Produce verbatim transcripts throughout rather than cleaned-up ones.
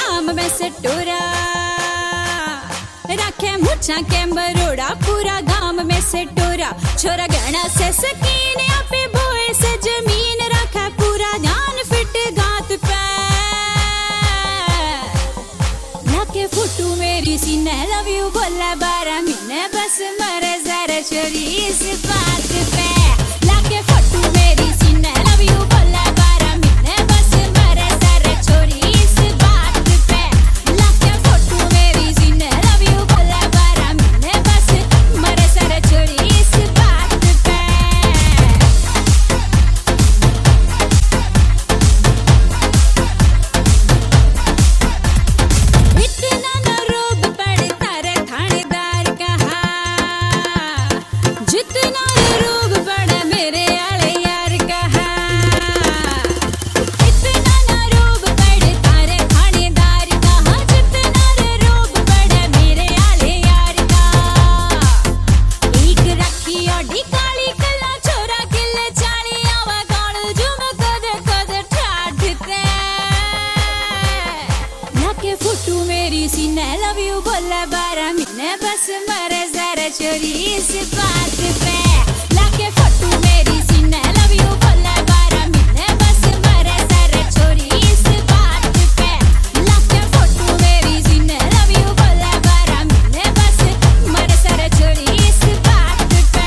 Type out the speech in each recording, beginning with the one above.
गाम में से टोरा रखे मुछा के बरोड़ा पूरा गाम में से टोरा छोरा गहना से सकीन आपे बोए से जमीन रखा पूरा ध्यान फिट गात पे लाके फुटू मेरी सीने लव यू बोला बारह महीने बस मरे जरा छोरी इस बात पे लाके फुटू मेरी सीने लव यू बोला बारह महीने बस मरे जरा छोरी इस बात पे लाके फुटू मेरी सीने लव यू बोला बारह महीने बस मरे जरा छोरी इस बात पे इतना न रोब पड़ता रे थानेदार कहा जितना रोब पड़ा मेरे आले यार कहा इतना न रोब पड़ता रे थानेदार कहा जितना रोब पड़ा मेरे आले यार का एक रखी ओडी काली कला छोरा किले चाली आवा गाल जुम कद कद ठाठते लाके फुटू मेरी सीने लव यू बोला बारह महीने बस मरे जरा छोरी इस बात पे लाके फुटू मेरी सीने लव यू बोला बारह महीने बस मरे जरा छोरी इस बात पे लाके फुटू मेरी सीने लव यू बोला बारह महीने बस मरे जरा छोरी इस बात पे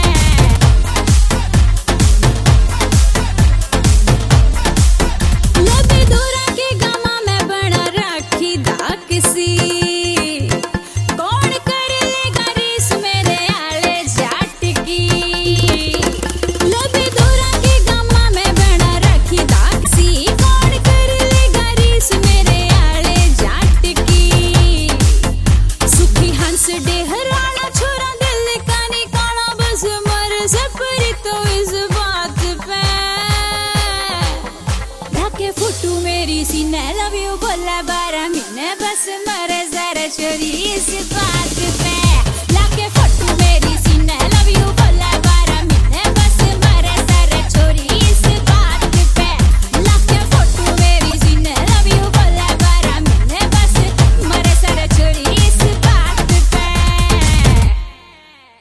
लबे दूरा के गामा में बना राखी दा किसी कौन कर लेगा रीस मेरे आले जाट की लबे दूरा के गामा में बना राखी दा किसी कौन कर लेगा रीस मेरे आले जाट की सुखी हंस डेहराना छोरा दिल का निकाला बस मर सपरी तो इस बात पे लाके फुटू मेरी सीने लव यू बोला बारह महीने बस मरे जरा छोरी इस बात पे